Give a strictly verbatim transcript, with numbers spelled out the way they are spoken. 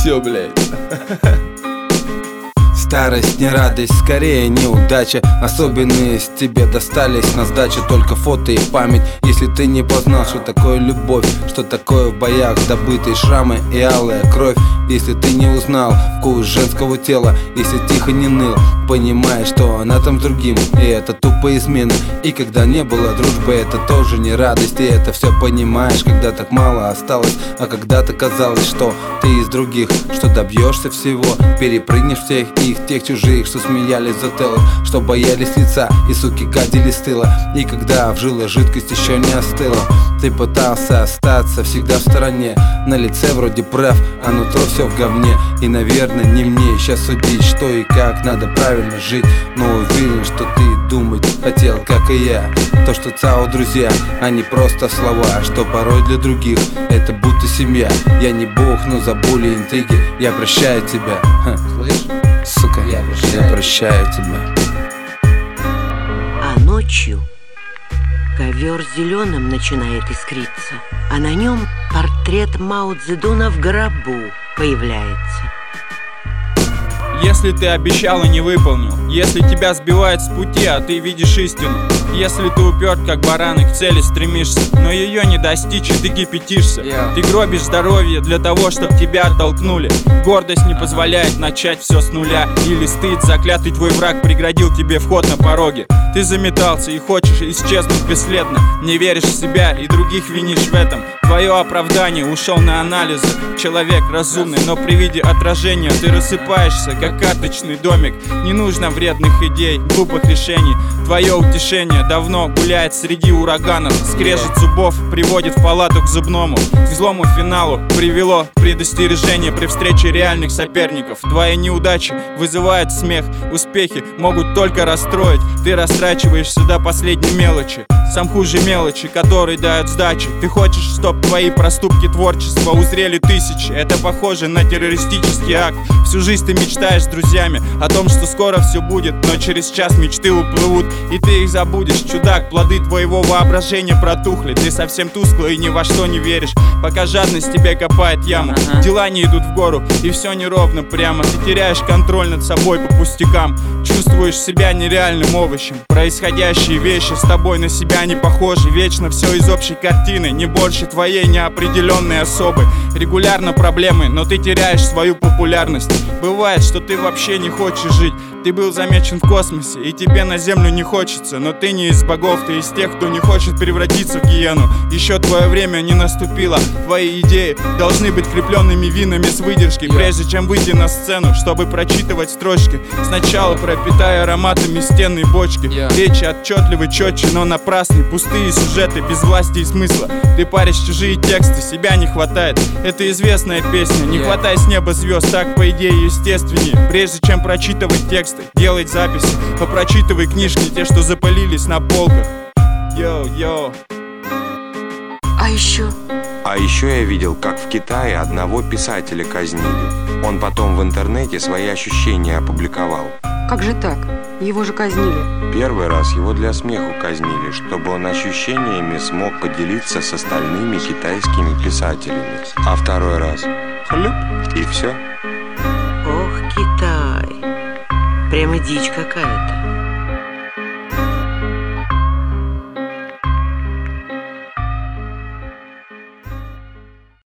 все, блядь. Старость не радость, скорее неудача. Особенные с тебе достались на сдачу только фото и память. Если ты не познал, что такое любовь, что такое в боях добытые шрамы и алая кровь. Если ты не узнал вкус женского тела, если тихо не ныл, понимаешь, что она там с другим, и это тупо измена. И когда не было дружбы, это тоже не радость. И это все понимаешь, когда так мало осталось. А когда-то казалось, что ты из других, что добьешься всего, перепрыгнешь всех их, тех чужих, что смеялись в зателах, что боялись лица и суки гадили с тыла. И когда в жилах жидкость еще не остыла, ты пытался остаться всегда в стороне. На лице вроде прав, а нутро все в говне. И наверное не мне сейчас судить, что и как надо правильно жить. Но уверен, что ты думать хотел, как и я. То, что ЦАО друзья, а не просто слова, что порой для других это будто семья. Я не бог, но за боли и интриги я прощаю тебя. Ха. Слышь? Сука, я прощаю, я прощаю тебя. А ночью ковер зеленым начинает искриться, а на нем портрет Мао Цзэдуна в гробу появляется. Если ты обещал и не выполнил, если тебя сбивает с пути, а ты видишь истину, если ты уперт как баран и к цели стремишься, но ее не достичь и ты кипятишься, yeah. Ты гробишь здоровье для того, чтобы тебя оттолкнули. Гордость не позволяет начать все с нуля. Или стыд, заклятый твой враг, преградил тебе вход на пороге. Ты заметался и хочешь исчезнуть бесследно. Не веришь в себя и других винишь в этом. Твое оправдание ушел на анализы. Человек разумный, но при виде отражения ты рассыпаешься, как карточный домик. Не нужно вредных идей, глупых решений. Твое утешение давно гуляет среди ураганов. Скрежет зубов приводит в палату к зубному. К злому финалу привело предостережение при встрече реальных соперников. Твои неудачи вызывают смех. Успехи могут только расстроить. Ты растрачиваешься до последней мелочи. Сам хуже мелочи, которые дают сдачи. Ты хочешь, чтоб твои проступки творчества узрели тысячи. Это похоже на террористический акт. Всю жизнь ты мечтаешь с друзьями о том, что скоро все будет, но через час мечты уплывут, и ты их забудешь. Чудак, плоды твоего воображения протухли. Ты совсем тусклый и ни во что не веришь, пока жадность тебе копает яму. Дела не идут в гору, и все неровно прямо. Ты теряешь контроль над собой по пустякам. Чувствуешь себя нереальным овощем. Происходящие вещи с тобой на себя не похожи. Вечно все из общей картины, не больше твоей неопределенной особы. Регулярно проблемы, но ты теряешь свою популярность. Бывает, что ты вообще не хочешь жить. Ты был замечен в космосе, и тебе на землю не хочется. Но ты не из богов, ты из тех, кто не хочет превратиться в гиену. Еще твое время не наступило. Твои идеи должны быть крепленными винами с выдержкой, yeah. Прежде чем выйти на сцену, чтобы прочитывать строчки. Сначала пропитай ароматами стенной бочки, yeah. Речи отчетливы, четче, но напрасны. Пустые сюжеты, без власти и смысла. Ты паришь чужие тексты, себя не хватает. Это известная песня. Не yeah. хватай с неба звезд, так по идее естественнее. Прежде чем прочитывать текст, делать записи, попрочитывай книжки, те, что запылились на полках. Йоу-йоу. А еще? А еще я видел, как в Китае одного писателя казнили. Он потом в интернете свои ощущения опубликовал. Как же так? Его же казнили. Первый раз его для смеху казнили, чтобы он ощущениями смог поделиться с остальными китайскими писателями. А второй раз — хлюп, и все. Ох, Китай. Прямо дичь какая-то.